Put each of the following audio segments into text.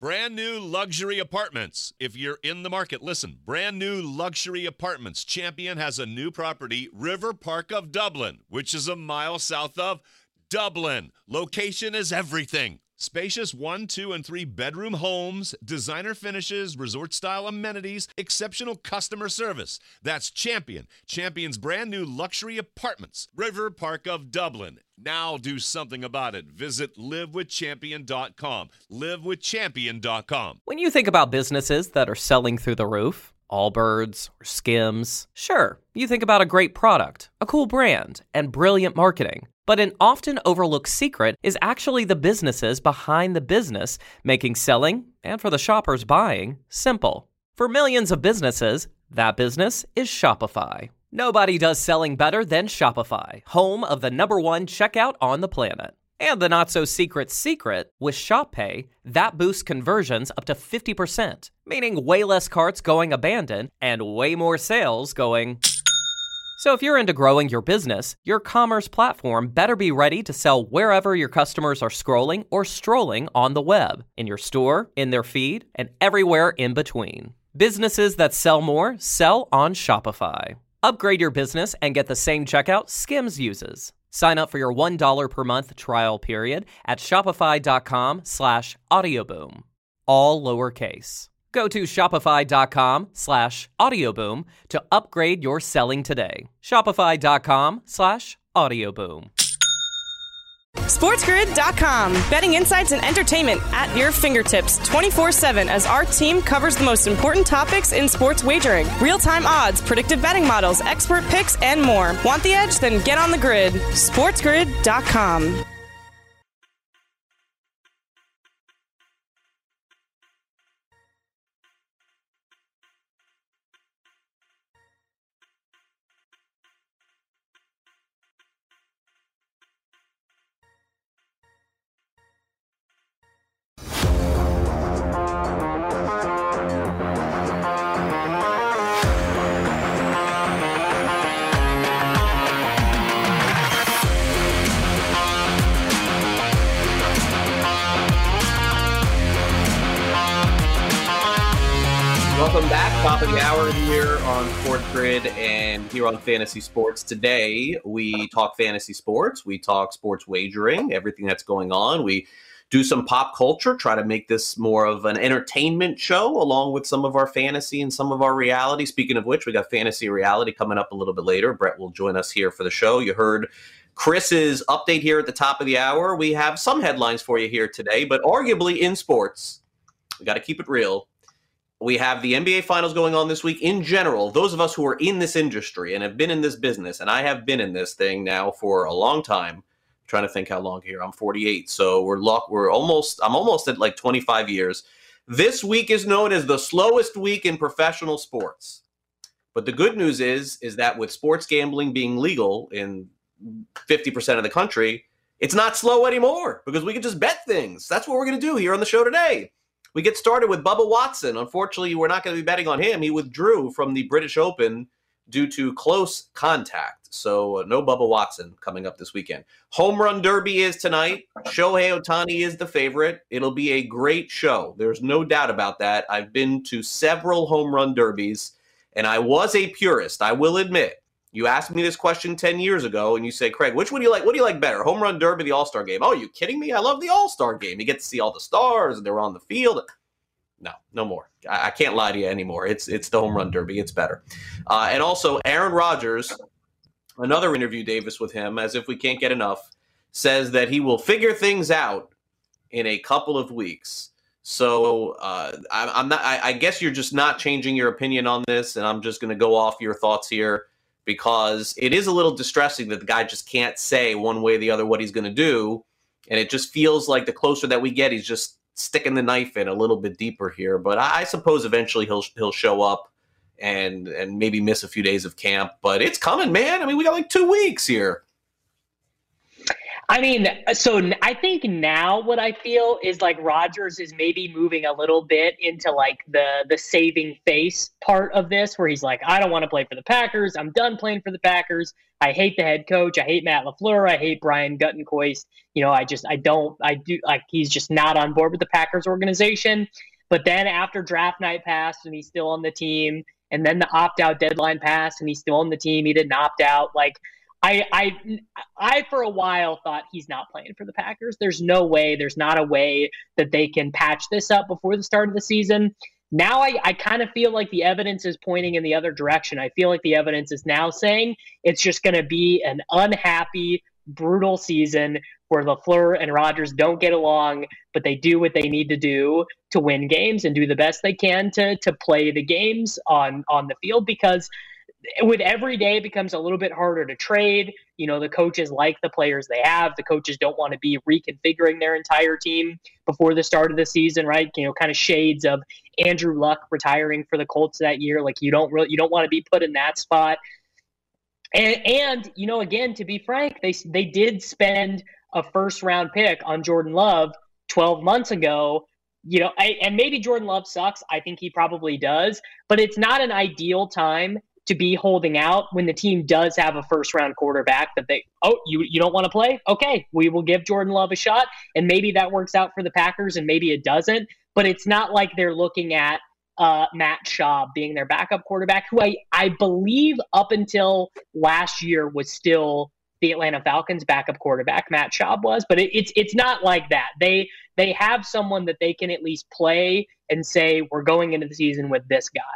Brand new luxury apartments. If you're in the market, listen. Brand new luxury apartments. Champion has a new property, River Park of Dublin, which is a mile south of Dublin. Location is everything. Spacious 1, 2, and 3 bedroom homes, designer finishes, resort-style amenities, exceptional customer service. That's Champion. Champion's brand new luxury apartments, River Park of Dublin. Now do something about it. Visit livewithchampion.com. Livewithchampion.com. When you think about businesses that are selling through the roof, Allbirds or Skims, sure, you think about a great product, a cool brand, and brilliant marketing. But an often overlooked secret is actually the businesses behind the business, making selling, and for the shoppers buying, simple. For millions of businesses, that business is Shopify. Nobody does selling better than Shopify, home of the #1 checkout on the planet. And the not-so-secret secret, with ShopPay, that boosts conversions up to 50%, meaning way less carts going abandoned and way more sales going... So if you're into growing your business, your commerce platform better be ready to sell wherever your customers are scrolling or strolling on the web, in your store, in their feed, and everywhere in between. Businesses that sell more sell on Shopify. Upgrade your business and get the same checkout Skims uses. Sign up for your $1 per month trial period at shopify.com/audioboom. All lowercase. Go to shopify.com/audioboom to upgrade your selling today. Shopify.com/audioboom. SportsGrid.com. Betting insights and entertainment at your fingertips 24/7 as our team covers the most important topics in sports wagering. Real-time odds, predictive betting models, expert picks, and more. Want the edge? Then get on the grid. SportsGrid.com. Welcome back. Top of the hour here on Sports Grid and here on Fantasy Sports. Today, we talk fantasy sports. We talk sports wagering, everything that's going on. We do some pop culture, try to make this more of an entertainment show along with some of our fantasy and some of our reality. Speaking of which, we got fantasy reality coming up a little bit later. Brett will join us here for the show. You heard Chris's update here at the top of the hour. We have some headlines for you here today, but arguably in sports, we got to keep it real. We have the NBA Finals going on this week. In general, those of us who are in this industry and have been in this business, and I have been in this thing now for a long time, I'm trying to think how long here. I'm 48, so I'm almost at like 25 years. This week is known as the slowest week in professional sports. But the good news is that with sports gambling being legal in 50% of the country, it's not slow anymore because we can just bet things. That's what we're going to do here on the show today. We get started with Bubba Watson. Unfortunately, we're not going to be betting on him. He withdrew from the British Open due to close contact. So no Bubba Watson coming up this weekend. Home Run Derby is tonight. Shohei Ohtani is the favorite. It'll be a great show. There's no doubt about that. I've been to several home run derbies, and I was a purist, I will admit. You asked me this question 10 years ago, and you say, Craig, which one do you like? What do you like better, Home Run Derby, the All-Star Game? Oh, are you kidding me? I love the All-Star Game. You get to see all the stars, and they're on the field. No more. I can't lie to you anymore. It's the Home Run Derby. It's better. And also, Aaron Rodgers, another interview, Davis, with him, as if we can't get enough, says that he will figure things out in a couple of weeks. So I guess you're just not changing your opinion on this, and I'm just going to go off your thoughts here, because it is a little distressing that the guy just can't say one way or the other what he's going to do. And it just feels like the closer that we get, he's just sticking the knife in a little bit deeper here. But I suppose eventually he'll show up and maybe miss a few days of camp. But it's coming, man. I mean, we got like 2 weeks here. I mean, so I think now what I feel is like Rodgers is maybe moving a little bit into like the saving face part of this, where he's like, I don't want to play for the Packers. I'm done playing for the Packers. I hate the head coach. I hate Matt LaFleur. I hate Brian Guttenkoist. He's just not on board with the Packers organization. But then after draft night passed and he's still on the team, and then the opt out deadline passed and he's still on the team, he didn't opt out. Like, I for a while thought he's not playing for the Packers. There's not a way that they can patch this up before the start of the season. Now I kind of feel like the evidence is pointing in the other direction. I feel like the evidence is now saying it's just going to be an unhappy, brutal season where LaFleur and Rodgers don't get along, but they do what they need to do to win games and do the best they can to play the games on the field, because with every day it becomes a little bit harder to trade. The coaches like the players they have. The coaches don't want to be reconfiguring their entire team before the start of the season, right? Kind of shades of Andrew Luck retiring for the Colts that year. Like, you don't want to be put in that spot. And again, to be frank, they did spend a first round pick on Jordan Love 12 months ago. And maybe Jordan Love sucks. I think he probably does, but it's not an ideal time to be holding out when the team does have a first-round quarterback that you don't want to play? Okay, we will give Jordan Love a shot, and maybe that works out for the Packers, and maybe it doesn't. But it's not like they're looking at Matt Schaub being their backup quarterback, who I believe up until last year was still the Atlanta Falcons' backup quarterback. Matt Schaub was, but it's not like that. They have someone that they can at least play and say, we're going into the season with this guy.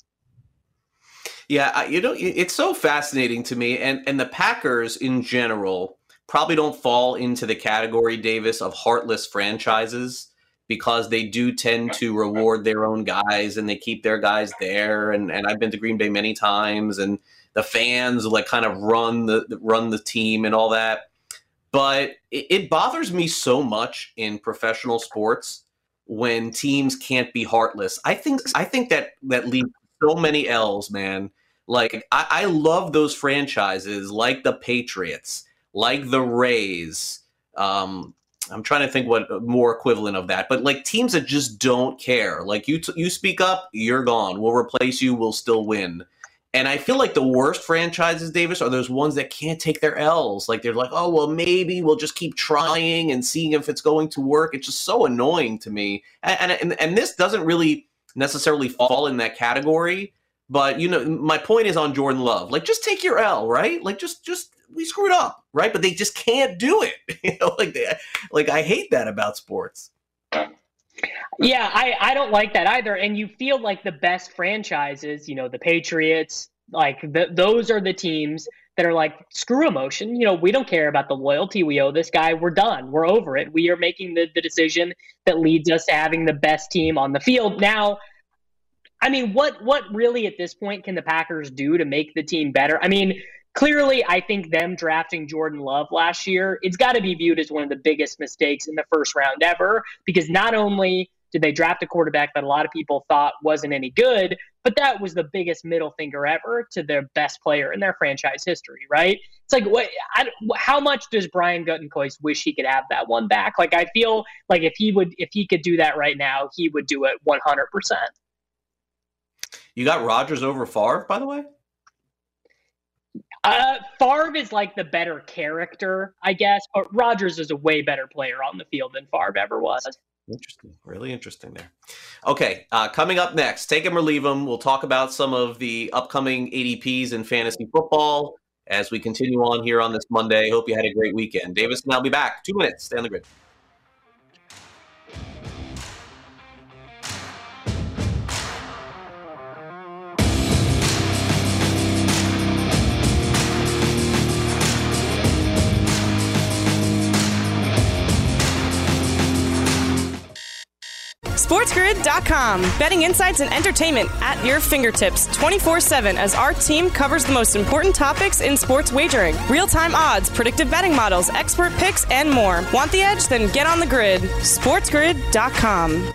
Yeah, it's so fascinating to me, and the Packers in general probably don't fall into the category, Davis, of heartless franchises, because they do tend to reward their own guys and they keep their guys there. And I've been to Green Bay many times, and the fans like kind of run the team and all that. But it bothers me so much in professional sports when teams can't be heartless. I think that leads so many L's, man. Like, I love those franchises like the Patriots, like the Rays. I'm trying to think what more equivalent of that, but like teams that just don't care. Like, you speak up, you're gone. We'll replace you. We'll still win. And I feel like the worst franchises, Davis, are those ones that can't take their L's. Like, they're like, oh, well, maybe we'll just keep trying and seeing if it's going to work. It's just so annoying to me. And this doesn't really necessarily fall in that category. But, my point is on Jordan Love. Like, just take your L, right? Like, just we screwed up, right? But they just can't do it. I hate that about sports. Yeah, I don't like that either. And you feel like the best franchises, the Patriots, like those are the teams that are like, screw emotion. We don't care about the loyalty we owe this guy. We're done. We're over it. We are making the decision that leads us to having the best team on the field. Now, I mean, what really at this point can the Packers do to make the team better? I mean, clearly, I think them drafting Jordan Love last year, it's got to be viewed as one of the biggest mistakes in the first round ever, because not only did they draft a quarterback that a lot of people thought wasn't any good, but that was the biggest middle finger ever to their best player in their franchise history, right? It's like, how much does Brian Guttenkoist wish he could have that one back? Like, I feel like if he could do that right now, he would do it 100%. You got Rodgers over Favre, by the way? Favre is like the better character, I guess, but Rodgers is a way better player on the field than Favre ever was. Interesting. Really interesting there. Okay, coming up next, take him or leave him. We'll talk about some of the upcoming ADPs in fantasy football as we continue on here on this Monday. Hope you had a great weekend. Davis and I'll be back. 2 minutes. Stay on the grid. SportsGrid.com. Betting insights and entertainment at your fingertips 24/7 as our team covers the most important topics in sports wagering. Real-time odds, predictive betting models, expert picks, and more. Want the edge? Then get on the grid. SportsGrid.com.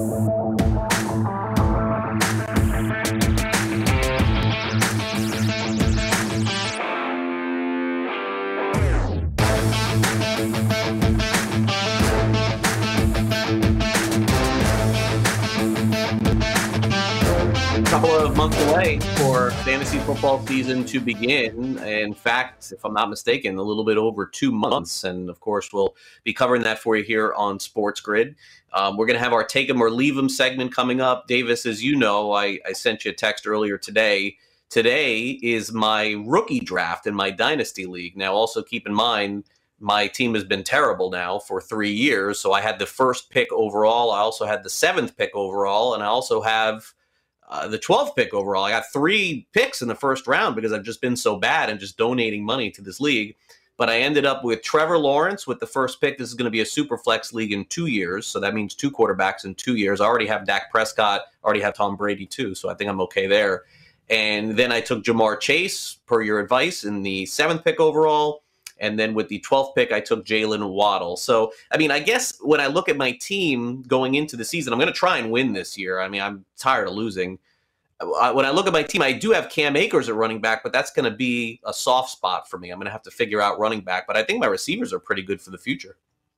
Couple of months away for fantasy football season to begin. In fact, if I'm not mistaken, a little bit over 2 months. And of course, we'll be covering that for you here on Sports Grid. We're going to have our Take 'em or Leave 'em segment coming up. Davis, as you know, I sent you a text earlier today. Today is my rookie draft in my Dynasty League. Now, also keep in mind, my team has been terrible now for 3 years. So I had the first pick overall. I also had the 7th pick overall. And I also have the 12th pick overall. I got 3 picks in the first round because I've just been so bad and just donating money to this league. But I ended up with Trevor Lawrence with the first pick. This is going to be a super flex league in 2 years. So that means 2 quarterbacks in 2 years. I already have Dak Prescott, already have Tom Brady too. So I think I'm okay there. And then I took Jamar Chase, per your advice, in the 7th pick overall. And then with the 12th pick, I took Jalen Waddle. So, I mean, I guess when I look at my team going into the season, I'm going to try and win this year. I mean, I'm tired of losing. When I look at my team, I do have Cam Akers at running back, but that's going to be a soft spot for me. I'm going to have to figure out running back. But I think my receivers are pretty good for the future.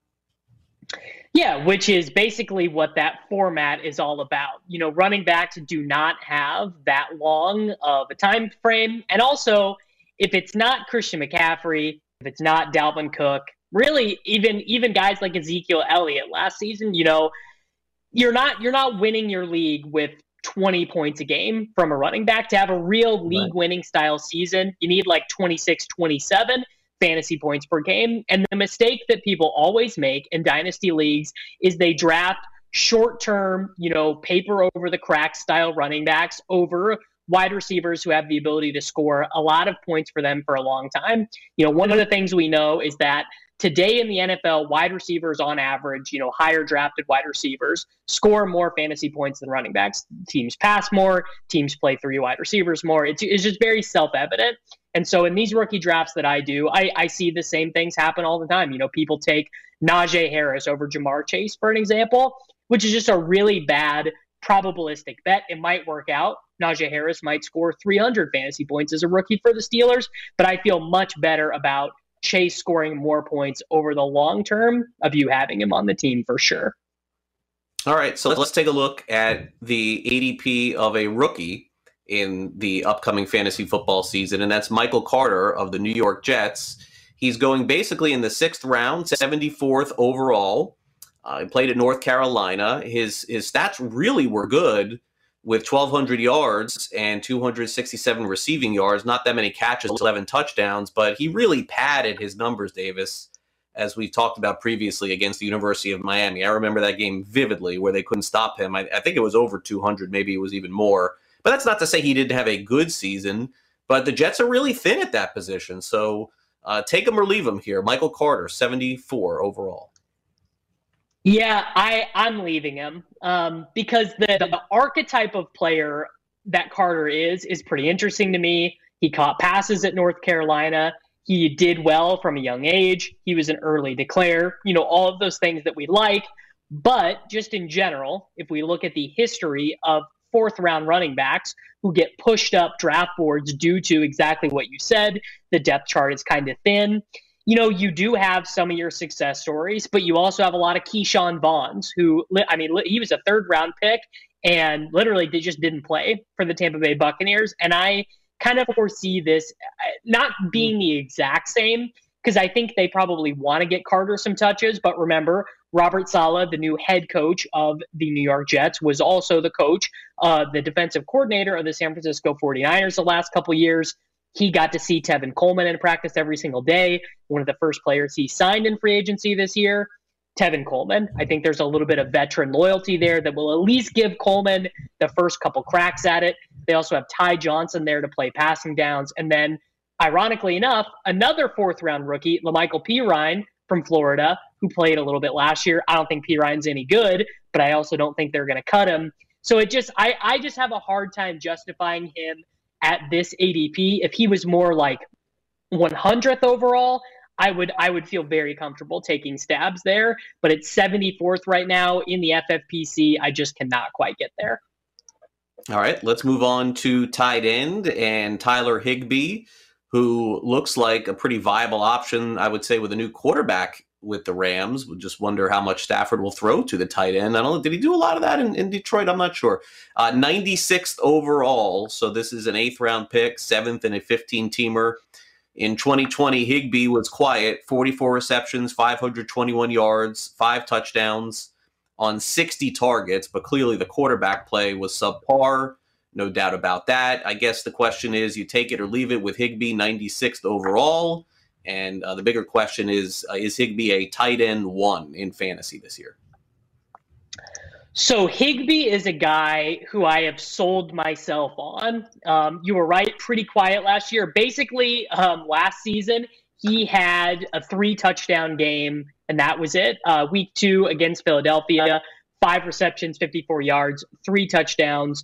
Yeah, which is basically what that format is all about. You know, running backs do not have that long of a time frame. And also, if it's not Christian McCaffrey, if it's not Dalvin Cook, really even guys like Ezekiel Elliott last season, you know, you're not winning your league with 20 points a game from a running back. To have a real league winning style season, you need like 26, 27 fantasy points per game. And the mistake that people always make in dynasty leagues is they draft short-term, you know, paper over the crack style running backs over wide receivers who have the ability to score a lot of points for them for a long time. You know, one of the things we know is that today in the NFL, wide receivers on average, you know, higher drafted wide receivers score more fantasy points than running backs. Teams pass more, teams play 3 wide receivers more. It's just very self-evident. And so in these rookie drafts that I do, I see the same things happen all the time. You know, people take Najee Harris over Jamar Chase, for an example, which is just a really bad probabilistic bet. It might work out. Najee Harris might score 300 fantasy points as a rookie for the Steelers, but I feel much better about Chase scoring more points over the long term of you having him on the team for sure. All right, so let's take a look at the ADP of a rookie in the upcoming fantasy football season, and that's Michael Carter of the New York Jets. He's going basically in the 6th round, 74th overall. He played at North Carolina. His stats really were good with 1,200 yards and 267 receiving yards. Not that many catches, 11 touchdowns, but he really padded his numbers, Davis, as we talked about previously against the University of Miami. I remember that game vividly where they couldn't stop him. I think it was over 200, maybe it was even more. But that's not to say he didn't have a good season, but the Jets are really thin at that position. So take him or leave him here. Michael Carter, 74 overall. Yeah, I'm leaving him because the archetype of player that Carter is pretty interesting to me. He caught passes at North Carolina. He did well from a young age. He was an early declare, you know, all of those things that we like. But just in general, if we look at the history of 4th round running backs who get pushed up draft boards due to exactly what you said, the depth chart is kind of thin. You know, you do have some of your success stories, but you also have a lot of Keyshawn Vaughns who, I mean, he was a 3rd round pick and literally they just didn't play for the Tampa Bay Buccaneers. And I kind of foresee this not being the exact same because I think they probably want to get Carter some touches. But remember, Robert Saleh, the new head coach of the New York Jets, was also the coach, the defensive coordinator of the San Francisco 49ers the last couple of years. He got to see Tevin Coleman in practice every single day, one of the first players he signed in free agency this year. Tevin Coleman, I think there's a little bit of veteran loyalty there that will at least give Coleman the first couple cracks at it. They also have Ty Johnson there to play passing downs. And then, ironically enough, another 4th round rookie, LaMichael Pirine from Florida, who played a little bit last year. I don't think Pirine's any good, but I also don't think they're going to cut him. So I just have a hard time justifying him at this ADP. If he was more like 100th overall, I would feel very comfortable taking stabs there. But it's 74th right now in the FFPC. I just cannot quite get there. All right, let's move on to tight end and Tyler Higbee, who looks like a pretty viable option, I would say, with a new quarterback with the Rams. We just wonder how much Stafford will throw to the tight end. I don't know. Did he do a lot of that in Detroit? I'm not sure. 96th overall. So this is an 8th round pick, 7th in a 15-teamer. In 2020, Higbee was quiet, 44 receptions, 521 yards, 5 touchdowns on 60 targets, but clearly the quarterback play was subpar. No doubt about that. I guess the question is, you take it or leave it with Higbee, 96th overall. And the bigger question is Higbee a tight end 1 in fantasy this year? So Higbee is a guy who I have sold myself on. You were right, pretty quiet last year. Basically, last season, he had a 3-touchdown game, and that was it. Week 2 against Philadelphia, 5 receptions, 54 yards, 3 touchdowns.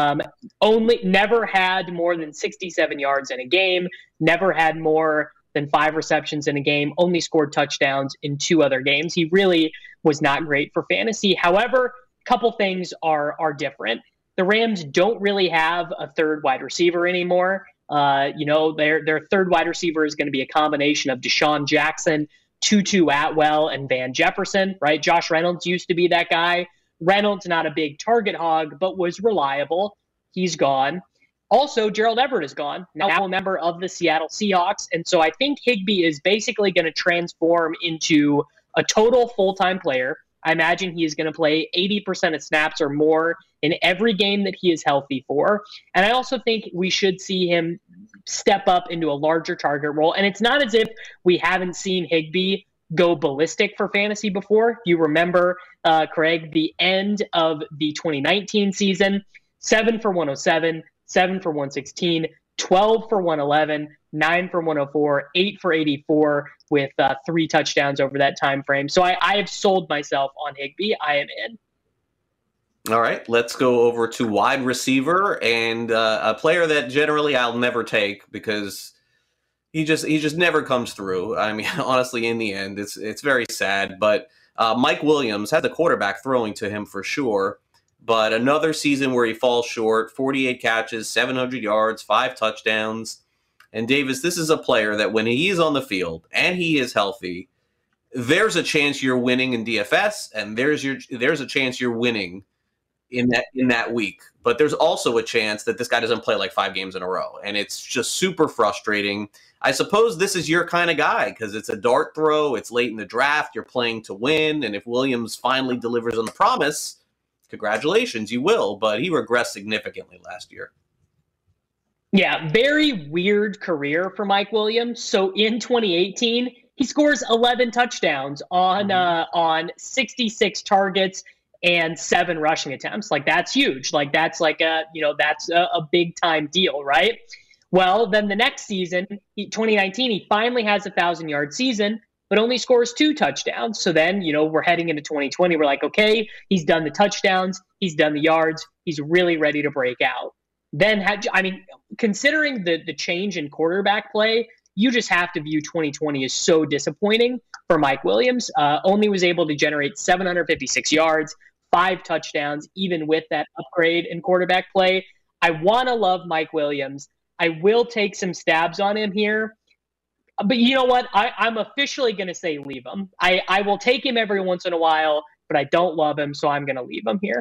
Never had more than 67 yards in a game, never had more than 5 receptions in a game, only scored touchdowns in 2 other games. He really was not great for fantasy. However, a couple things are different. The Rams don't really have a third wide receiver anymore. Their third wide receiver is going to be a combination of Deshaun Jackson, Tutu Atwell, and Van Jefferson, right? Josh Reynolds used to be that guy. Reynolds, not a big target hog, but was reliable. He's gone. Also, Gerald Everett is gone, now a member of the Seattle Seahawks. And so I think Higbee is basically going to transform into a total full-time player. I imagine he is going to play 80% of snaps or more in every game that he is healthy for. And I also think we should see him step up into a larger target role. And it's not as if we haven't seen Higbee go ballistic for fantasy before. You remember, Craig, the end of the 2019 season, 7 for 107, 7 for 116, 12 for 111, 9 for 104, 8 for 84 with 3 touchdowns over that time frame. So I have sold myself on Higbee. I am in. All right, let's go over to wide receiver and a player that generally I'll never take because he just never comes through. I mean, honestly, in the end, it's very sad. But Mike Williams had the quarterback throwing to him for sure. But another season where he falls short, 48 catches, 700 yards, 5 touchdowns. And Davis, this is a player that when he is on the field and he is healthy, there's a chance you're winning in DFS, and there's a chance you're winning in that week. But there's also a chance that this guy doesn't play like 5 games in a row, and it's just super frustrating. I suppose this is your kind of guy because it's a dart throw, it's late in the draft, you're playing to win, and if Williams finally delivers on the promise, congratulations, you will, but he regressed significantly last year. Yeah, very weird career for Mike Williams. So in 2018, he scores 11 touchdowns on 66 targets and 7 rushing attempts. Like, that's huge. Like, that's like that's a big time deal, right? Well, then the next season, 2019, he finally has a 1,000-yard season, but only scores 2 touchdowns. So then, we're heading into 2020. We're like, okay, he's done the touchdowns, he's done the yards, he's really ready to break out. Then, considering the change in quarterback play, you just have to view 2020 as so disappointing for Mike Williams. Only was able to generate 756 yards, 5 touchdowns, even with that upgrade in quarterback play. I want to love Mike Williams. I will take some stabs on him here. But you know what? I'm officially going to say leave him. I will take him every once in a while, but I don't love him, so I'm going to leave him here.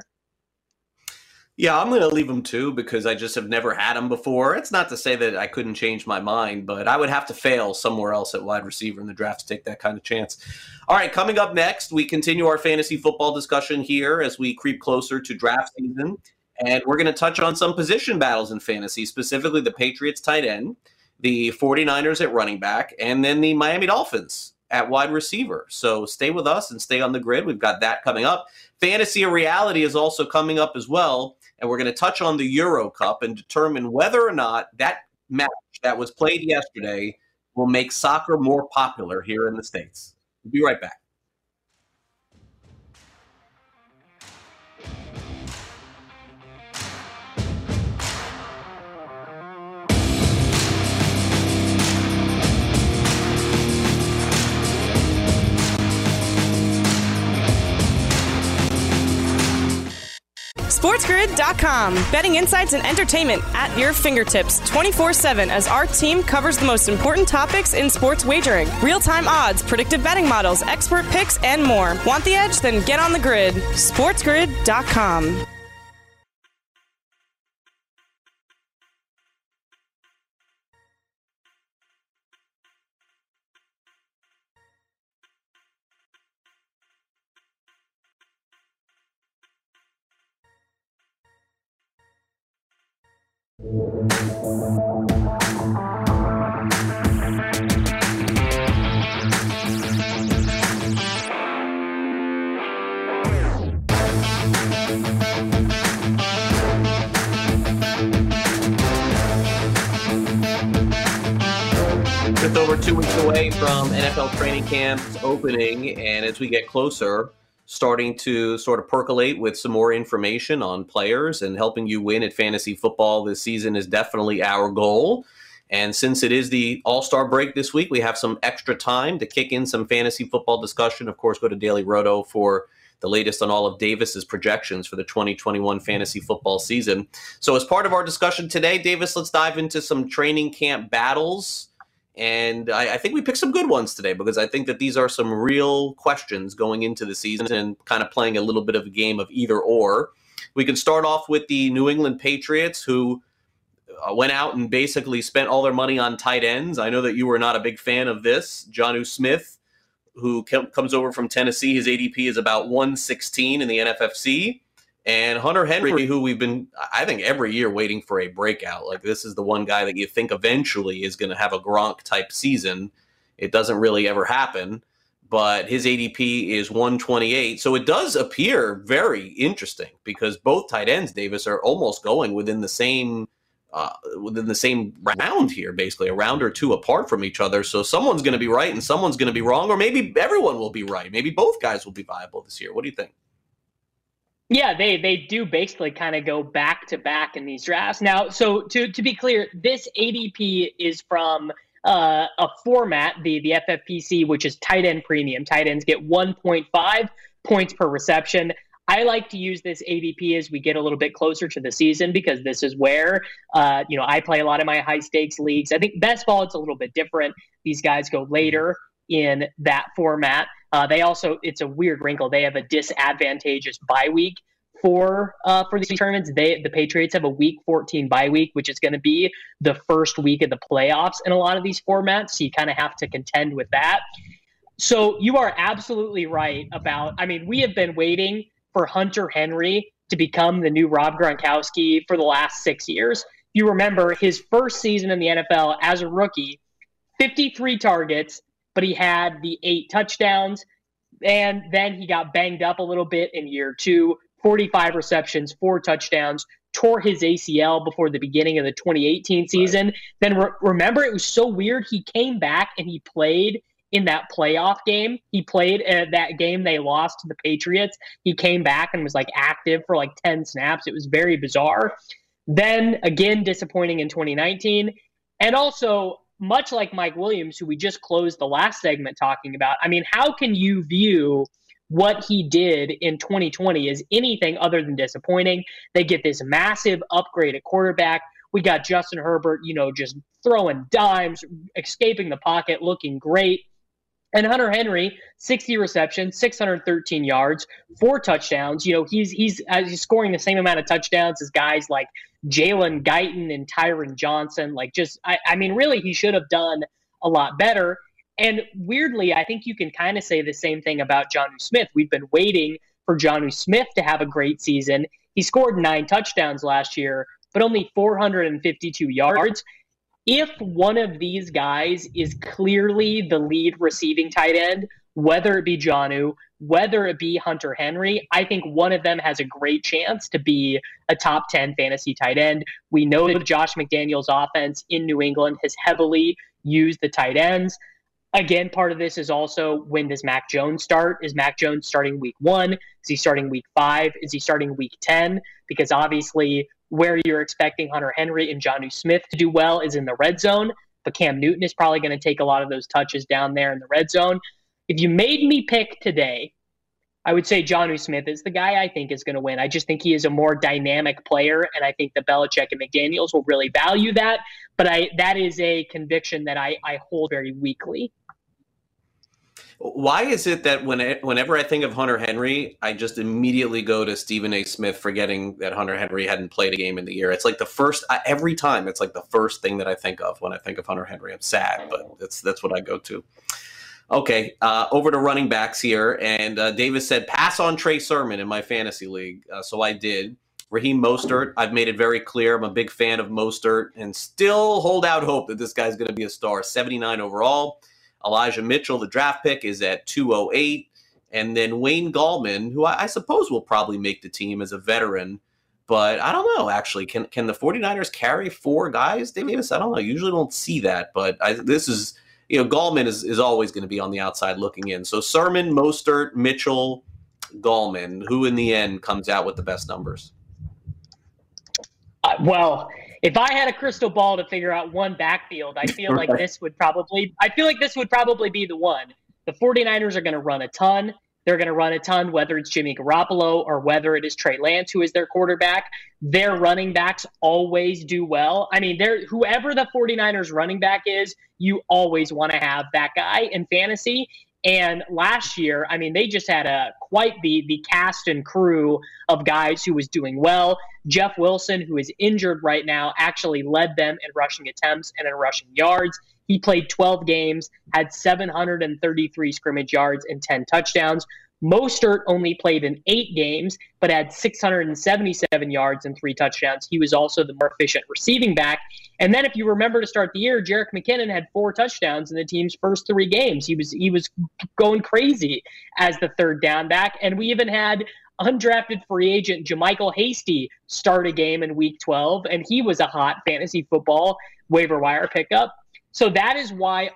Yeah, I'm going to leave him too because I just have never had him before. It's not to say that I couldn't change my mind, but I would have to fail somewhere else at wide receiver in the draft to take that kind of chance. All right, coming up next, we continue our fantasy football discussion here as we creep closer to draft season. And we're going to touch on some position battles in fantasy, specifically the Patriots tight end, the 49ers at running back, and then the Miami Dolphins at wide receiver. So stay with us and stay on the grid. We've got that coming up. Fantasy or Reality is also coming up as well. And we're going to touch on the Euro Cup and determine whether or not that match that was played yesterday will make soccer more popular here in the States. We'll be right back. SportsGrid.com. Betting insights and entertainment at your fingertips 24/7 as our team covers the most important topics in sports wagering. Real-time odds, predictive betting models, expert picks, and more. Want the edge? Then get on the grid. SportsGrid.com. Just over 2 weeks away from NFL training camp's opening, and as we get closer, starting to sort of percolate with some more information on players and helping you win at fantasy football this season is definitely our goal. And since it is the All-Star break this week, we have some extra time to kick in some fantasy football discussion. Of course, go to Daily Roto for the latest on all of Davis's projections for the 2021 fantasy football season. So as part of our discussion today, Davis, let's dive into some training camp battles. And I think we picked some good ones today because I think that these are some real questions going into the season and kind of playing a little bit of a game of either or. We can start off with the New England Patriots, who went out and basically spent all their money on tight ends. I know that you were not a big fan of this. Jonnu Smith, who comes over from Tennessee, his ADP is about 116 in the NFFC. And Hunter Henry, who we've been, I think, every year waiting for a breakout. Like, this is the one guy that you think eventually is going to have a Gronk-type season. It doesn't really ever happen. But his ADP is 128. So it does appear very interesting because both tight ends, Davis, are almost going within the same round here, basically, a round or two apart from each other. So someone's going to be right and someone's going to be wrong, or maybe everyone will be right. Maybe both guys will be viable this year. What do you think? Yeah, they do basically kind of go back to back in these drafts. Now, so to be clear, this ADP is from a format, the FFPC, which is tight end premium. Tight ends get 1.5 points per reception. I like to use this ADP as we get a little bit closer to the season because this is where, I play a lot of my high stakes leagues. I think best ball, it's a little bit different. These guys go later in that format. It's a weird wrinkle. They have a disadvantageous bye week for these tournaments. The Patriots have a week 14 bye week, which is going to be the first week of the playoffs in a lot of these formats. So you kind of have to contend with that. So you are absolutely right we have been waiting for Hunter Henry to become the new Rob Gronkowski for the last 6 years. If you remember his first season in the NFL as a rookie, 53 targets, but he had the 8 touchdowns, and then he got banged up a little bit in year 2, 45 receptions, 4 touchdowns, tore his ACL before the beginning of the 2018 season. Right. Then remember, it was so weird. He came back and he played in that playoff game. He played that game they lost to the Patriots. He came back and was active for 10 snaps. It was very bizarre. Then again, disappointing in 2019. And also, much like Mike Williams, who we just closed the last segment talking about, how can you view what he did in 2020 as anything other than disappointing? They get this massive upgrade at quarterback. We got Justin Herbert, just throwing dimes, escaping the pocket, looking great. And Hunter Henry, 60 receptions, 613 yards, 4 touchdowns. He's scoring the same amount of touchdowns as guys like Jalen Guyton and Tyron Johnson. Really, he should have done a lot better. And weirdly, I think you can kind of say the same thing about Jonnu Smith. We've been waiting for Jonnu Smith to have a great season. He scored 9 touchdowns last year, but only 452 yards. If one of these guys is clearly the lead receiving tight end, whether it be Jonnu, whether it be Hunter Henry, I think one of them has a great chance to be a top 10 fantasy tight end. We know that Josh McDaniels' offense in New England has heavily used the tight ends. Again, part of this is also, when does Mac Jones start? Is Mac Jones starting week 1? Is he starting week 5? Is he starting week 10? Because obviously where you're expecting Hunter Henry and Jonnu Smith to do well is in the red zone, but Cam Newton is probably going to take a lot of those touches down there in the red zone. If you made me pick today, I would say Jonnu Smith is the guy I think is going to win. I just think he is a more dynamic player, and I think the Belichick and McDaniels will really value that. But that is a conviction that I hold very weakly. Why is it that whenever I think of Hunter Henry, I just immediately go to Stephen A. Smith, forgetting that Hunter Henry hadn't played a game in the year? It's like every time it's like the first thing that I think of when I think of Hunter Henry. I'm sad, but that's what I go to. Okay, over to running backs here. And Davis said, pass on Trey Sermon in my fantasy league. So I did. Raheem Mostert, I've made it very clear. I'm a big fan of Mostert and still hold out hope that this guy's going to be a star. 79 overall. Elijah Mitchell, the draft pick, is at 208. And then Wayne Gallman, who I suppose will probably make the team as a veteran. But I don't know, actually. Can the 49ers carry 4 guys, Davis? I don't know. Usually don't see that. But this is, Gallman is always going to be on the outside looking in. So Sermon, Mostert, Mitchell, Gallman. Who in the end comes out with the best numbers? Well, if I had a crystal ball to figure out one backfield, I feel like this would probably be the one. The 49ers are going to run a ton. They're going to run a ton, whether it's Jimmy Garoppolo or whether it is Trey Lance, who is their quarterback. Their running backs always do well. I mean, whoever the 49ers running back is, you always want to have that guy in fantasy. And last year, I mean, they just had quite the cast and crew of guys who was doing well. Jeff Wilson, who is injured right now, actually led them in rushing attempts and in rushing yards. He played 12 games, had 733 scrimmage yards and 10 touchdowns. Mostert only played in 8 games, but had 677 yards and 3 touchdowns. He was also the more efficient receiving back. And then if you remember to start the year, Jerick McKinnon had 4 touchdowns in the team's first 3 games. He was going crazy as the third down back. And we even had undrafted free agent JaMycal Hasty start a game in week 12, and he was a hot fantasy football waiver wire pickup. So that is why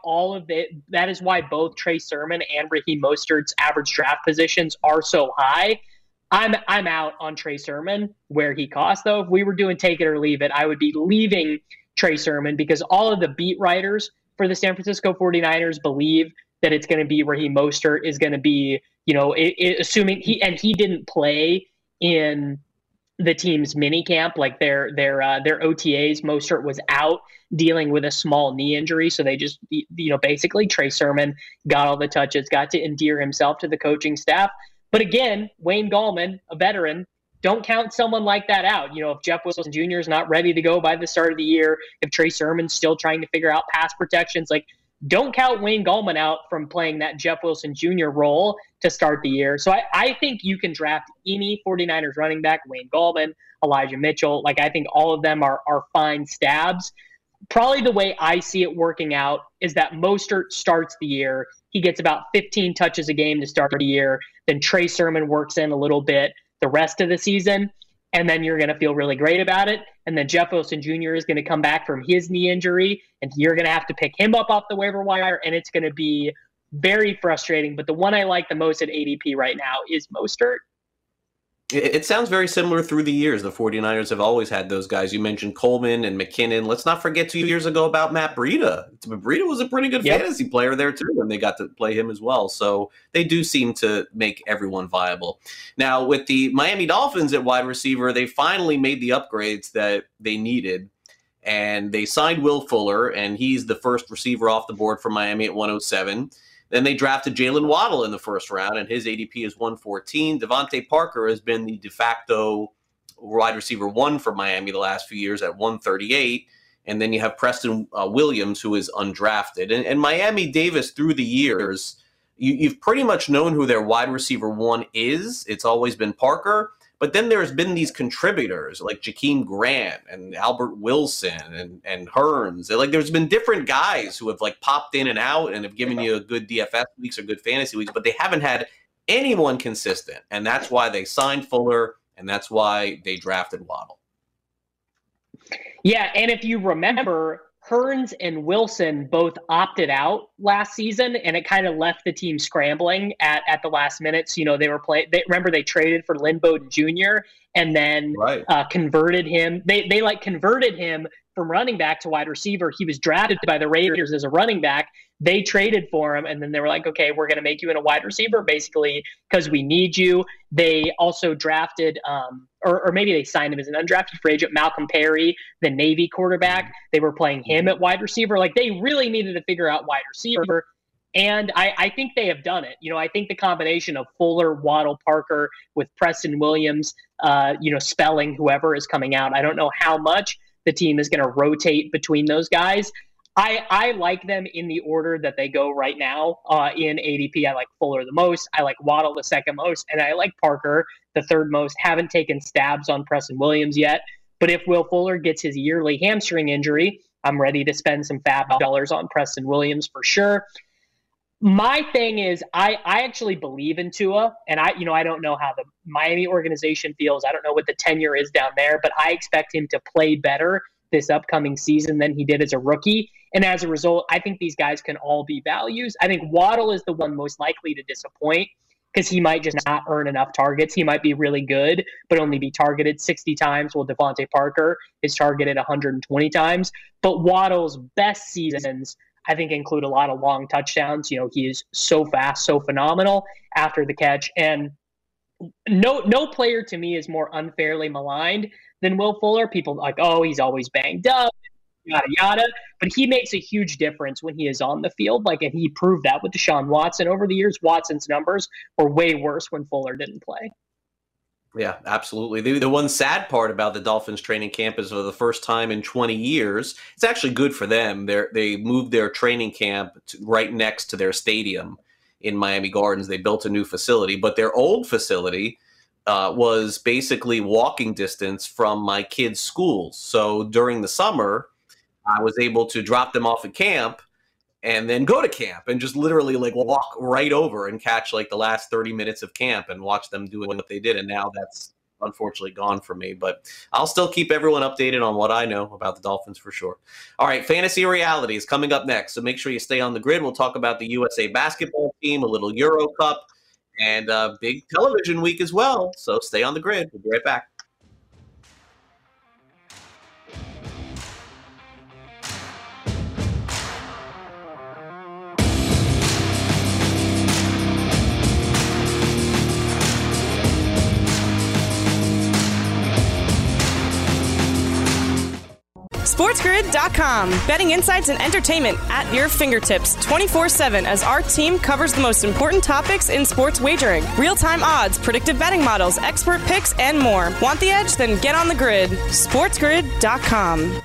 both Trey Sermon and Raheem Mostert's average draft positions are so high. I'm out on Trey Sermon where he costs, though. If we were doing take it or leave it, I would be leaving Trey Sermon because all of the beat writers for the San Francisco 49ers believe that it's going to be Raheem Mostert is going to be, assuming he didn't play in the team's mini camp, like their OTAs. Mostert was out dealing with a small knee injury. So they just, basically Trey Sermon got all the touches, got to endear himself to the coaching staff. But again, Wayne Gallman, a veteran, don't count someone like that out. If Jeff Wilson Jr. is not ready to go by the start of the year, if Trey Sermon's still trying to figure out pass protections, don't count Wayne Gallman out from playing that Jeff Wilson Jr. role to start the year. So I think you can draft any 49ers running back, Wayne Gallman, Elijah Mitchell. I think all of them are fine stabs. Probably the way I see it working out is that Mostert starts the year. He gets about 15 touches a game to start the year. Then Trey Sermon works in a little bit the rest of the season. And then you're going to feel really great about it. And then Jeff Wilson Jr. is going to come back from his knee injury, and you're going to have to pick him up off the waiver wire, and it's going to be very frustrating. But the one I like the most at ADP right now is Mostert. It sounds very similar through the years. The 49ers have always had those guys. You mentioned Coleman and McKinnon. Let's not forget 2 years ago about Matt Breida. Breida was a pretty good fantasy player there, too, and they got to play him as well. So they do seem to make everyone viable. Now, with the Miami Dolphins at wide receiver, they finally made the upgrades that they needed, and they signed Will Fuller, and he's the first receiver off the board for Miami at 107. Then they drafted Jalen Waddle in the first round, and his ADP is 114. Devontae Parker has been the de facto wide receiver 1 for Miami the last few years at 138. And then you have Preston Williams, who is undrafted. And Miami, Davis, through the years, you've pretty much known who their wide receiver 1 is. It's always been Parker. But then there's been these contributors like Jakeem Grant and Albert Wilson and Hearns. There's been different guys who have popped in and out and have given you a good DFS weeks or good fantasy weeks, but they haven't had anyone consistent. And that's why they signed Fuller, and that's why they drafted Waddle. Yeah, and if you remember, Hearns and Wilson both opted out last season, and it kind of left the team scrambling at the last minute. So, they were playing. Remember, they traded for Lynn Bowden Jr. and then converted him. They converted him from running back to wide receiver. He was drafted by the Raiders as a running back. They traded for him, and then they were like, okay, we're going to make you in a wide receiver, basically, because we need you. They also drafted, or maybe they signed him as an undrafted free agent, Malcolm Perry, the Navy quarterback. They were playing him at wide receiver. Like, they really needed to figure out wide receiver, and I think they have done it. I think the combination of Fuller, Waddle, Parker with Preston Williams, Spelling, whoever is coming out, I don't know how much the team is going to rotate between those guys. I like them in the order that they go right now in ADP. I like Fuller the most. I like Waddle the second most. And I like Parker the third most. Haven't taken stabs on Preston Williams yet. But if Will Fuller gets his yearly hamstring injury, I'm ready to spend some fab dollars on Preston Williams for sure. My thing is, I actually believe in Tua, and I don't know how the Miami organization feels. I don't know what the tenure is down there, but I expect him to play better this upcoming season than he did as a rookie. And as a result, I think these guys can all be values. I think Waddle is the one most likely to disappoint because he might just not earn enough targets. He might be really good, but only be targeted 60 times, while Devontae Parker is targeted 120 times. But Waddle's best seasons, I think, include a lot of long touchdowns. He is so fast, so phenomenal after the catch. And no player to me is more unfairly maligned than Will Fuller. People are like, oh, he's always banged up, yada, yada. But he makes a huge difference when he is on the field. And he proved that with Deshaun Watson over the years. Watson's numbers were way worse when Fuller didn't play. Yeah, absolutely. The one sad part about the Dolphins training camp is for the first time in 20 years, it's actually good for them. They moved their training camp right next to their stadium in Miami Gardens. They built a new facility, but their old facility was basically walking distance from my kids' schools. So during the summer, I was able to drop them off at camp and then go to camp and just literally walk right over and catch the last 30 minutes of camp and watch them doing what they did. And now that's unfortunately gone for me, but I'll still keep everyone updated on what I know about the Dolphins for sure. All right, Fantasy Reality is coming up next, so make sure you stay on the grid. We'll talk about the USA basketball team, a little Euro Cup, and a big television week as well. So stay on the grid. We'll be right back. SportsGrid.com. Betting insights and entertainment at your fingertips 24/7 as our team covers the most important topics in sports wagering. Real-time odds, predictive betting models, expert picks, and more. Want the edge? Then get on the grid. SportsGrid.com.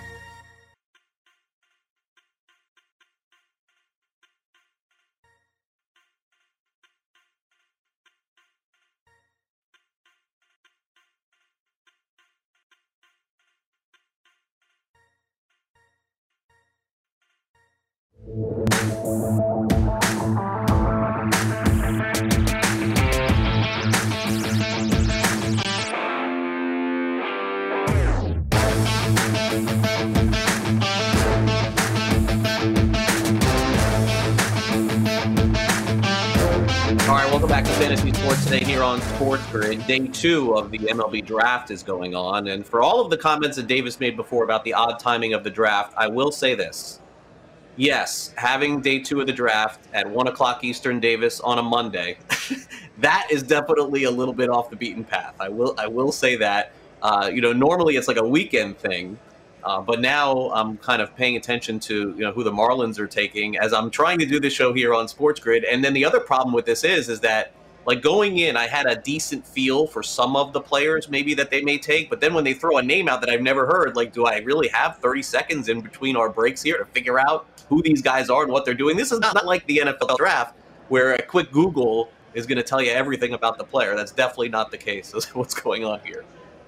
All right, welcome back to Fantasy Sports today here on Sports Grid. Day 2 of the MLB draft is going on. And for all of the comments that Davis made before about the odd timing of the draft, I will say this. Yes, having day 2 of the draft at 1 o'clock Eastern, Davis, on a Monday, that is definitely a little bit off the beaten path. I will say that. Normally it's like a weekend thing. But now I'm kind of paying attention to who the Marlins are taking as I'm trying to do this show here on Sports Grid. And then the other problem with this is that going in, I had a decent feel for some of the players maybe that they may take. But then when they throw a name out that I've never heard, do I really have 30 seconds in between our breaks here to figure out who these guys are and what they're doing? This is not like the NFL draft where a quick Google is going to tell you everything about the player. That's definitely not the case. That's what's going on here.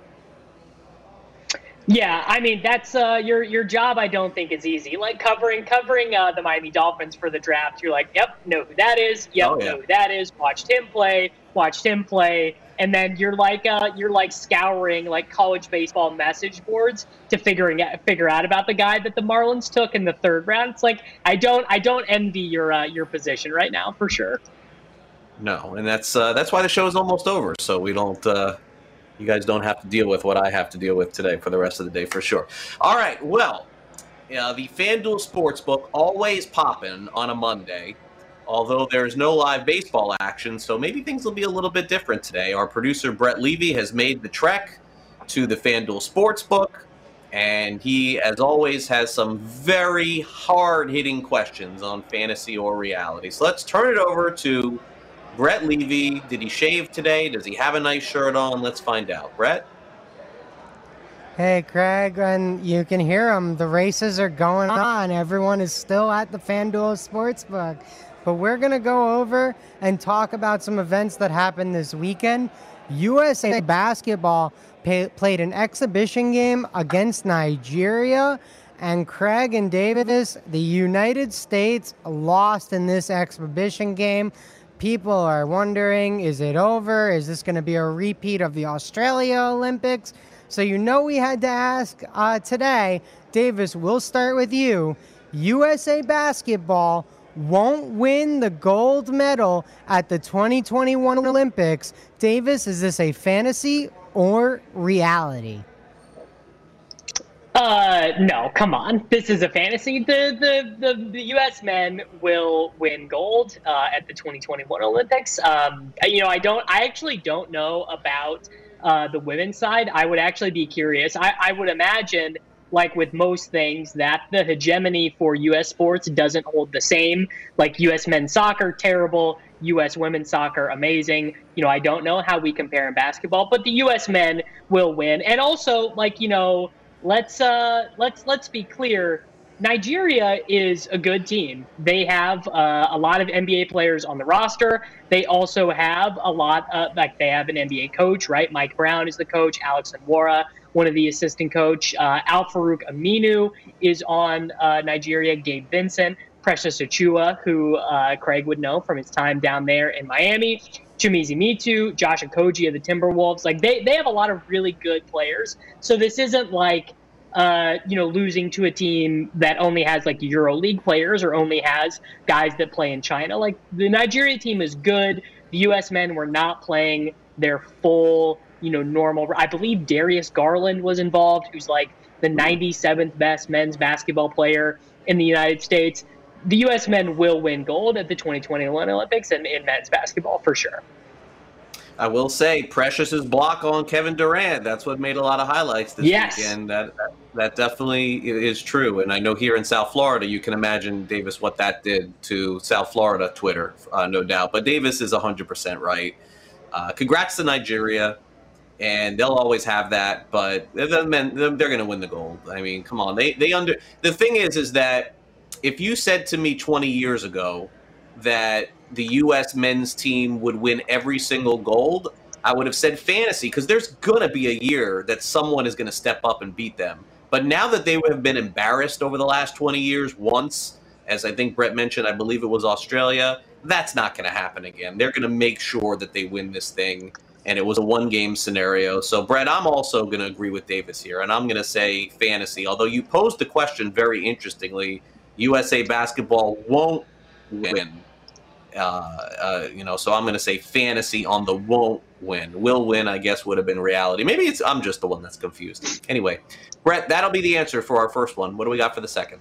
Yeah, I mean, that's your job. I don't think is easy. Covering the Miami Dolphins for the draft, you're like, yep, know who that is. Yep, know who that is. Watched him play. watched him play, and then you're like scouring like college baseball message boards to figure out about the guy that the Marlins took in the 3rd round. It's like I don't envy your position right now for sure. No, and that's why the show is almost over, so we don't. You guys don't have to deal with what I have to deal with today for the rest of the day for sure. All right, well, the FanDuel Sportsbook always popping on a Monday. Although there's no live baseball action, so maybe things will be a little bit different today. Our producer, Brett Levy, has made the trek to the FanDuel Sportsbook, and he, as always, has some very hard-hitting questions on fantasy or reality. So let's turn it over to Brett Levy. Did he shave today? Does he have a nice shirt on? Let's find out. Brett? Hey, Craig, and you can hear them. The races are going on. Everyone is still at the FanDuel Sportsbook. But we're going to go over and talk about some events that happened this weekend. USA Basketball played an exhibition game against Nigeria. And Craig and Davis, the United States lost in this exhibition game. People are wondering, is it over? Is this going to be a repeat of the Australia Olympics? So we had to ask today. Davis, we'll start with you. USA Basketball won't win the gold medal at the 2021 Olympics. Davis, is this a fantasy or reality? No, come on. This is a fantasy. The U.S. men will win gold at the 2021 Olympics. I actually don't know about the women's side. I would actually be curious. I would imagine, like with most things, that the hegemony for U.S. sports doesn't hold the same. Like U.S. men's soccer, terrible. U.S. women's soccer, amazing. I don't know how we compare in basketball, but the U.S. men will win. And also, let's be clear. Nigeria is a good team. They have a lot of NBA players on the roster. They also have they have an NBA coach, right? Mike Brown is the coach. Alex Nwora, one of the assistant coach. Al-Farouq Aminu is on Nigeria. Gabe Vincent, Precious Achua, who Craig would know from his time down there in Miami. Chimezie Metu, Josh Okogie of the Timberwolves. They have a lot of really good players. So this isn't like losing to a team that only has EuroLeague players or only has guys that play in China. The Nigeria team is good. The U.S. men were not playing their full, normal. I believe Darius Garland was involved, who's the 97th best men's basketball player in the United States. The U.S. men will win gold at the 2021 Olympics and in men's basketball for sure. I will say Precious's block on Kevin Durant, that's what made a lot of highlights this weekend. That definitely is true. And I know here in South Florida, you can imagine, Davis, what that did to South Florida Twitter, no doubt. But Davis is 100% right. Congrats to Nigeria. And they'll always have that, but they're going to win the gold. I mean, come on. The thing is that if you said to me 20 years ago that the U.S. men's team would win every single gold, I would have said fantasy, because there's going to be a year that someone is going to step up and beat them. But now that they have been embarrassed over the last 20 years once, as I think Brett mentioned, I believe it was Australia, that's not going to happen again. They're going to make sure that they win this thing. And it was a one-game scenario. So, Brett, I'm also going to agree with Davis here, and I'm going to say fantasy. Although you posed the question very interestingly, USA Basketball won't win. So I'm going to say fantasy on the won't win. Will win, I guess, would have been reality. Maybe I'm just the one that's confused. Anyway, Brett, that'll be the answer for our first one. What do we got for the second?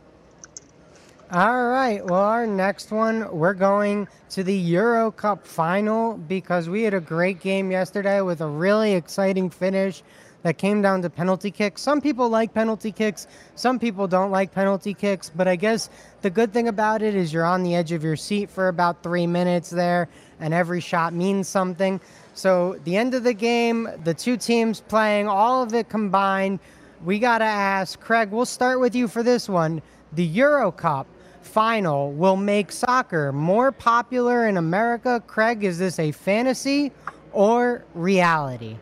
All right. Well, our next one, we're going to the Euro Cup final because we had a great game yesterday with a really exciting finish that came down to penalty kicks. Some people like penalty kicks. Some people don't like penalty kicks. But I guess the good thing about it is you're on the edge of your seat for about 3 minutes there, and every shot means something. So the end of the game, the two teams playing, all of it combined, we got to ask, Craig, we'll start with you for this one. The Euro Cup final will make soccer more popular in America. Craig, is this a fantasy or reality?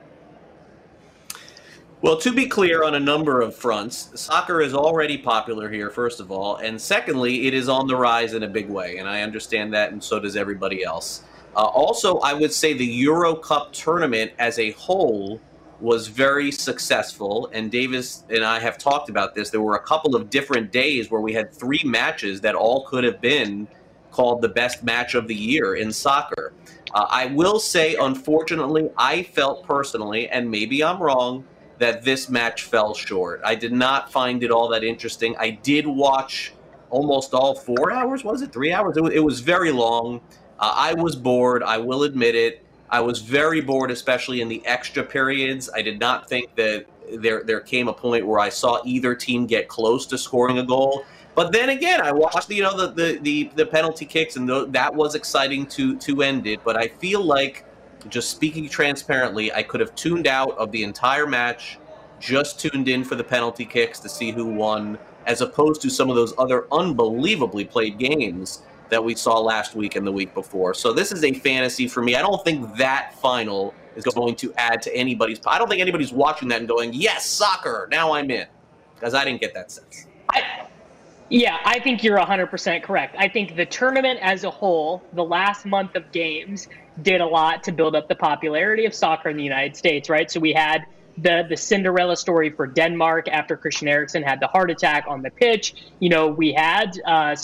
Well, to be clear on a number of fronts, soccer is already popular here, first of all. And secondly, it is on the rise in a big way. And I understand that, and so does everybody else. Also, I would say the Euro Cup tournament as a whole was very successful, and Davis and I have talked about this. There were a couple of different days where we had 3 matches that all could have been called the best match of the year in soccer. I will say, unfortunately, I felt personally, and maybe I'm wrong, that this match fell short. I did not find it all that interesting. I did watch almost all 4 hours, was it 3 hours? It was very long. I was bored, I will admit it. I was very bored, especially in the extra periods. I did not think that there came a point where I saw either team get close to scoring a goal. But then again, I watched the penalty kicks, and that was exciting to end it. But I feel like, just speaking transparently, I could have tuned out of the entire match, just tuned in for the penalty kicks to see who won, as opposed to some of those other unbelievably played games that we saw last week and the week before. So this is a fantasy for me. I don't think that final is going to add to anybody's. I don't think anybody's watching that and going, yes, soccer, now I'm in. Because I didn't get that sense. Yeah, I think you're 100% correct. I think the tournament as a whole, the last month of games, did a lot to build up the popularity of soccer in the United States, right? So we had the Cinderella story for Denmark after Christian Eriksen had the heart attack on the pitch. You know, we had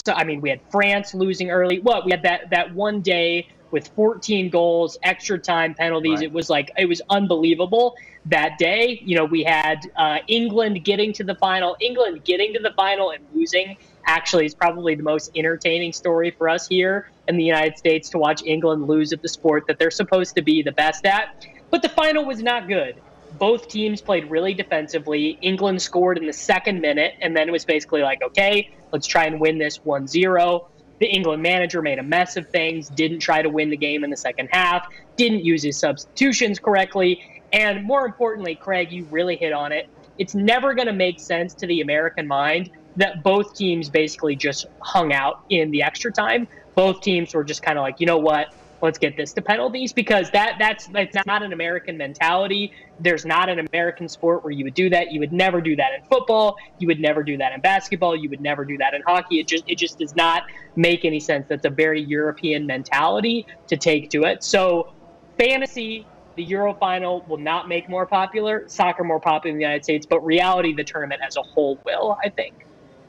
we had France losing early. We had that one day with 14 goals, extra time penalties. Right. It was unbelievable that day. You know, we had England getting to the final. England getting to the final and losing actually is probably the most entertaining story for us here in the United States, to watch England lose at the sport that they're supposed to be the best at. But the final was not good. Both teams played really defensively. England scored in the second minute, and then it was basically like, okay, let's try and win this 1-0. The England manager made a mess of things, didn't try to win the game in the second half, didn't use his substitutions correctly, and more importantly, Craig, you really hit on it. It's never going to make sense to the American mind that both teams basically just hung out in the extra time. Both teams were just kind of like, you know what? Let's get this to penalties, because that's not an American mentality. There's not an American sport where you would do that. You would never do that in football. You would never do that in basketball. You would never do that in hockey. It just does not make any sense. That's a very European mentality to take to it. So fantasy, the Euro final will not make more popular, soccer more popular in the United States, but reality, the tournament as a whole will, I think.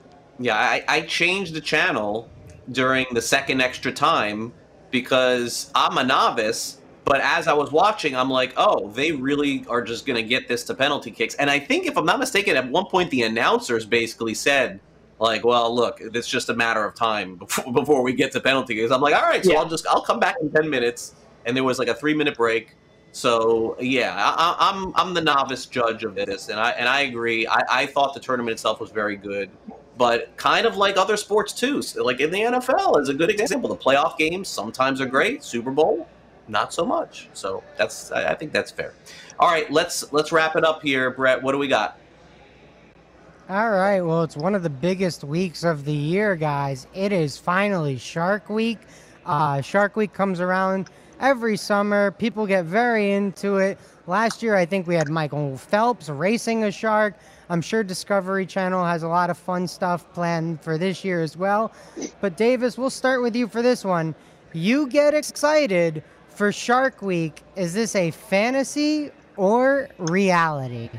Yeah, I changed the channel during the second extra time because I'm a novice, but as I was watching, I'm like, oh, they really are just going to get this to penalty kicks. And I think, if I'm not mistaken, at one point the announcers basically said, like, well, look, it's just a matter of time before we get to penalty kicks. I'm like, all right, so yeah. I'll come back in 10 minutes. And there was like a 3-minute break. So, yeah, I'm the novice judge of this, and I agree. I thought the tournament itself was very good. But kind of like other sports, too. Like in the NFL is a good example. The playoff games sometimes are great. Super Bowl, not so much. So I think that's fair. All right, let's wrap it up here. Brett, what do we got? All right, well, it's one of the biggest weeks of the year, guys. It is finally Shark Week. Shark Week comes around every summer. People get very into it. Last year, I think we had Michael Phelps racing a shark. I'm sure Discovery Channel has a lot of fun stuff planned for this year as well. But Davis, we'll start with you for this one. You get excited for Shark Week. Is this a fantasy or reality?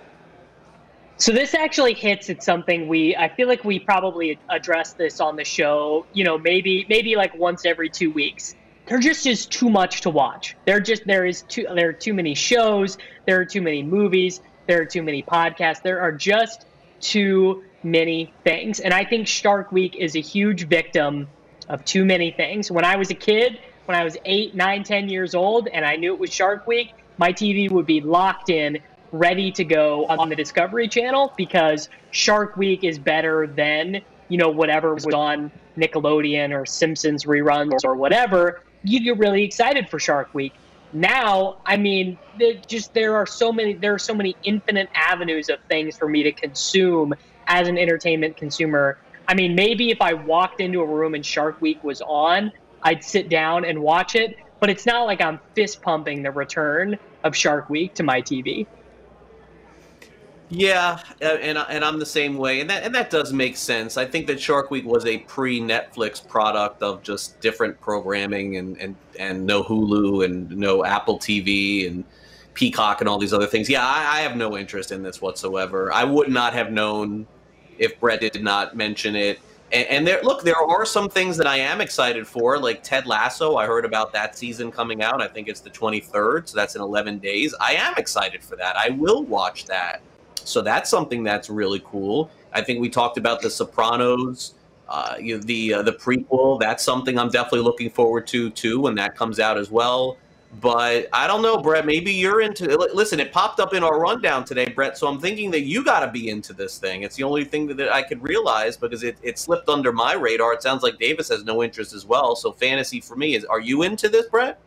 So this actually hits at something I feel like we probably address this on the show, maybe like once every 2 weeks. There just is too much to watch. There are too many shows. There are too many movies. There are too many podcasts. There are just too many things. And I think Shark Week is a huge victim of too many things. When I was a kid, when I was 8, 9, 10 years old, and I knew it was Shark Week, my TV would be locked in, ready to go on the Discovery Channel, because Shark Week is better than, whatever was on Nickelodeon or Simpsons reruns or whatever. You get really excited for Shark Week. Now, I mean, there are so many infinite avenues of things for me to consume as an entertainment consumer. I mean, maybe if I walked into a room and Shark Week was on, I'd sit down and watch it, but it's not like I'm fist pumping the return of Shark Week to my TV. Yeah, and I'm the same way, and that does make sense. I think that Shark Week was a pre-Netflix product of just different programming and no Hulu and no Apple TV and Peacock and all these other things. Yeah, I have no interest in this whatsoever. I would not have known if Brett did not mention it. And there are some things that I am excited for, like Ted Lasso. I heard about that season coming out. I think it's the 23rd, so that's in 11 days. I am excited for that. I will watch that. So that's something that's really cool. I think we talked about The Sopranos, the prequel. That's something I'm definitely looking forward to too when that comes out as well. But I don't know, Brett. Maybe you're into it. Listen, it popped up in our rundown today, Brett. So I'm thinking that you got to be into this thing. It's the only thing that I could realize because it slipped under my radar. It sounds like Davis has no interest as well. So fantasy for me is. Are you into this, Brett?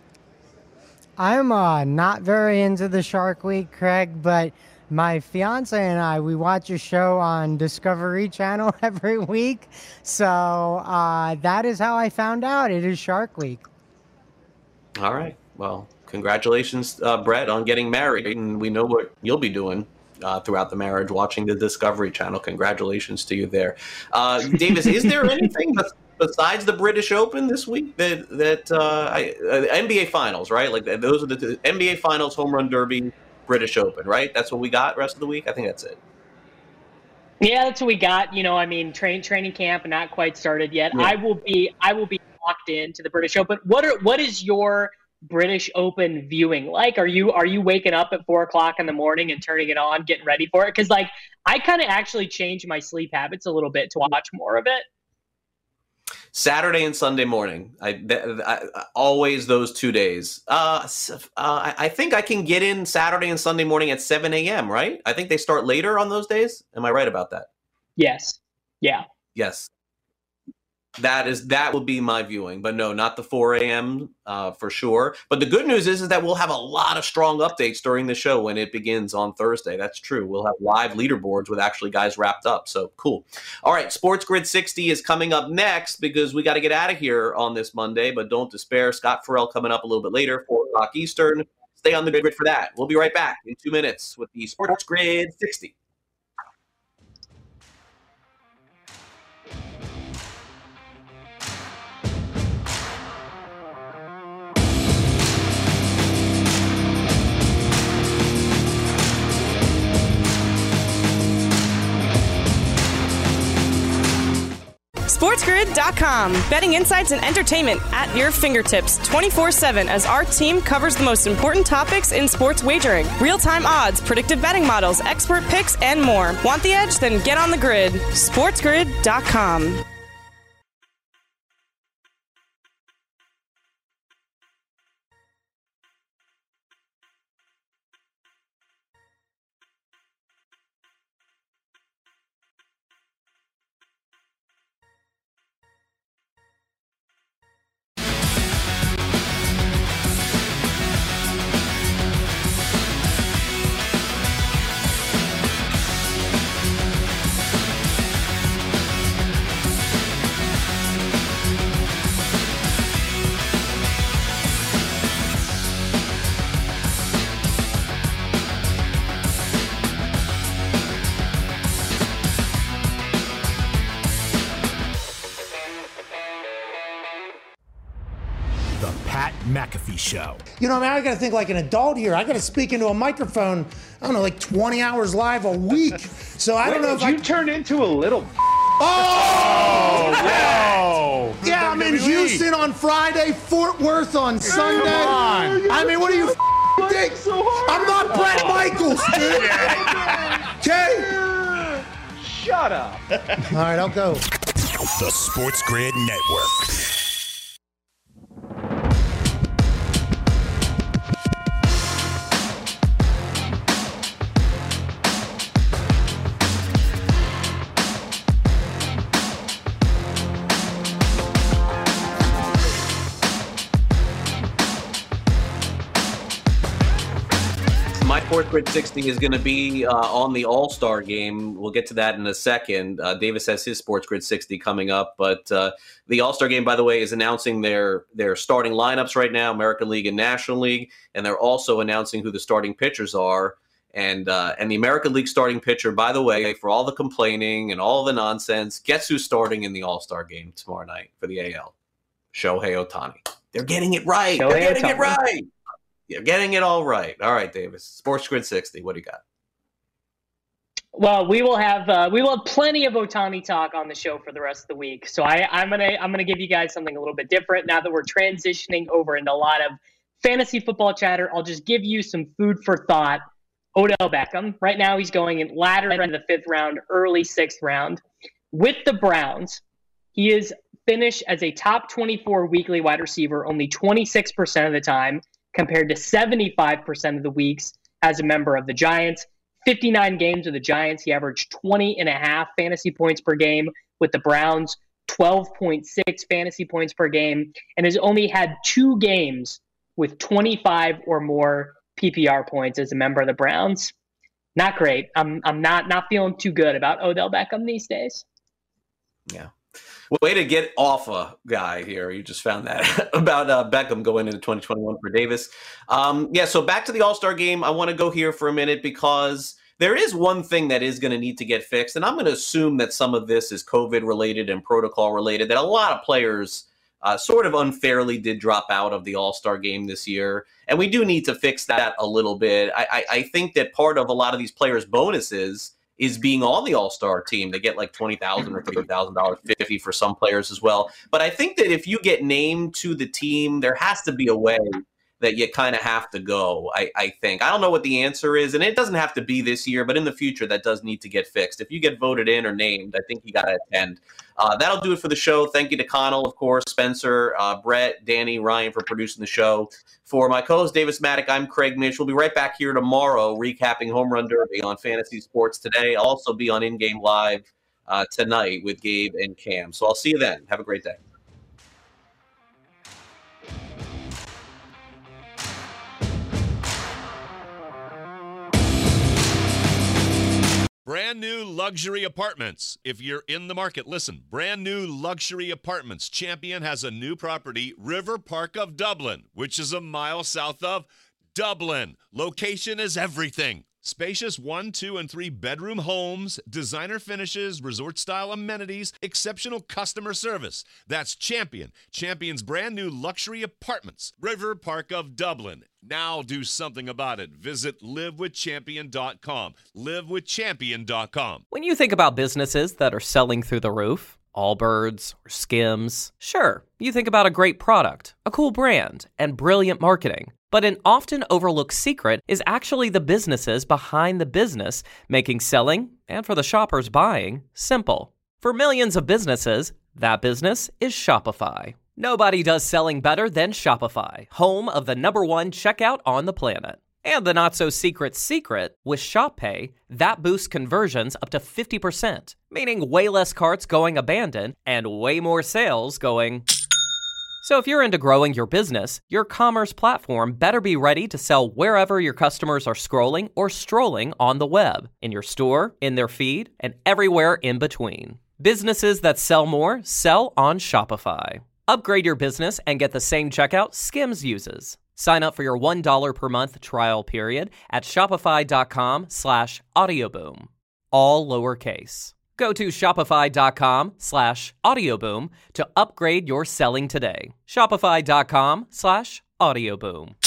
I'm not very into the Shark Week, Craig, but my fiance and I, we watch a show on Discovery Channel every week. So that is how I found out it is Shark Week. All right. Well, congratulations, Brett, on getting married. And we know what you'll be doing throughout the marriage, watching the Discovery Channel. Congratulations to you there. Davis, is there anything besides the British Open this week that NBA Finals, right? Like those are the NBA Finals, Home Run Derby, British Open, right? That's what we got rest of the week? I think that's it. Yeah, that's what we got. Training camp not quite started yet. Yeah. I will be locked into the British Open. What is your British Open viewing like? Are you waking up at 4:00 in the morning and turning it on, getting ready for it? Because I kind of actually changed my sleep habits a little bit to watch more of it. Saturday and Sunday morning. I always those 2 days. I think I can get in Saturday and Sunday morning at 7 a.m., right? I think they start later on those days. Am I right about that? Yes. Yeah. Yes. That would be my viewing, but no, not the 4 a.m. For sure. But the good news is that we'll have a lot of strong updates during the show when it begins on Thursday. That's true. We'll have live leaderboards with actually guys wrapped up. So cool. All right, Sports Grid 60 is coming up next because we got to get out of here on this Monday, but don't despair. Scott Farrell coming up a little bit later, 4:00 Eastern. Stay on the grid for that. We'll be right back in 2 minutes with the Sports Grid 60. SportsGrid.com. Betting insights and entertainment at your fingertips 24/7 as our team covers the most important topics in sports wagering. Real-time odds, predictive betting models, expert picks, and more. Want the edge? Then get on the grid. SportsGrid.com. McAfee Show. I got to think like an adult here. I got to speak into a microphone, I don't know, like 20 hours live a week. So I don't know if you turned into a little. Oh! No! Yeah, I'm in Houston on Friday, Fort Worth on Sunday. Come on. I mean, what do you think? So I'm not Brett Michaels, dude. Okay? Shut up. All right, I'll go. The Sports Grid Network. Sports Grid 60 is going to be on the All-Star game. We'll get to that in a second. Davis has his Sports Grid 60 coming up. But the All-Star game, by the way, is announcing their starting lineups right now, American League and National League. And they're also announcing who the starting pitchers are. And the American League starting pitcher, by the way, for all the complaining and all the nonsense, guess who's starting in the All-Star game tomorrow night for the AL? Shohei Ohtani. They're getting it right. They're getting it right. You're getting it all right. All right, Davis. Sports Grid 60. What do you got? Well, we will have plenty of Ohtani talk on the show for the rest of the week. So I'm gonna give you guys something a little bit different now that we're transitioning over into a lot of fantasy football chatter. I'll just give you some food for thought. Odell Beckham. Right now, he's going in latter in the 5th round, early 6th round with the Browns. He is finished as a top 24 weekly wide receiver only 26% of the time, compared to 75% of the weeks as a member of the Giants. 59 games with the Giants, he averaged 20.5 fantasy points per game. With the Browns, 12.6 fantasy points per game, and has only had 2 games with 25 or more PPR points as a member of the Browns. Not great. I'm not feeling too good about Odell Beckham these days. Yeah. Way to get off a guy here. You just found that about Beckham going into 2021 for Davis. So back to the All-Star game. I want to go here for a minute because there is one thing that is going to need to get fixed, and I'm going to assume that some of this is COVID-related and protocol-related, that a lot of players sort of unfairly did drop out of the All-Star game this year, and we do need to fix that a little bit. I think that part of a lot of these players' bonuses is being on the All-Star team. They get like $20,000 or $30,000, $50,000 for some players as well. But I think that if you get named to the team, there has to be a way that you kind of have to go, I think. I don't know what the answer is, and it doesn't have to be this year, but in the future, that does need to get fixed. If you get voted in or named, I think you got to attend. That'll do it for the show. Thank you to Connell, of course, Spencer, Brett, Danny, Ryan for producing the show. For my co-host, Davis Maddock, I'm Craig Mish. We'll be right back here tomorrow recapping Home Run Derby on Fantasy Sports Today. I'll also be on In-Game Live tonight with Gabe and Cam. So I'll see you then. Have a great day. Brand new luxury apartments. If you're in the market, listen. Brand new luxury apartments. Champion has a new property, River Park of Dublin, which is a mile south of Dublin. Location is everything. Spacious 1, 2, and 3 bedroom homes, designer finishes, resort-style amenities, exceptional customer service. That's Champion. Champion's brand new luxury apartments, River Park of Dublin. Now do something about it. Visit livewithchampion.com. Livewithchampion.com. When you think about businesses that are selling through the roof, Allbirds or Skims, sure, you think about a great product, a cool brand, and brilliant marketing. But an often overlooked secret is actually the businesses behind the business, making selling, and for the shoppers buying, simple. For millions of businesses, that business is Shopify. Nobody does selling better than Shopify, home of the #1 checkout on the planet. And the not-so-secret secret, with Shop Pay, that boosts conversions up to 50%, meaning way less carts going abandoned and way more sales going... So if you're into growing your business, your commerce platform better be ready to sell wherever your customers are scrolling or strolling on the web, in your store, in their feed, and everywhere in between. Businesses that sell more sell on Shopify. Upgrade your business and get the same checkout Skims uses. Sign up for your $1 per month trial period at shopify.com/audioboom. All lowercase. Go to shopify.com/audioboom to upgrade your selling today. Shopify.com/audioboom.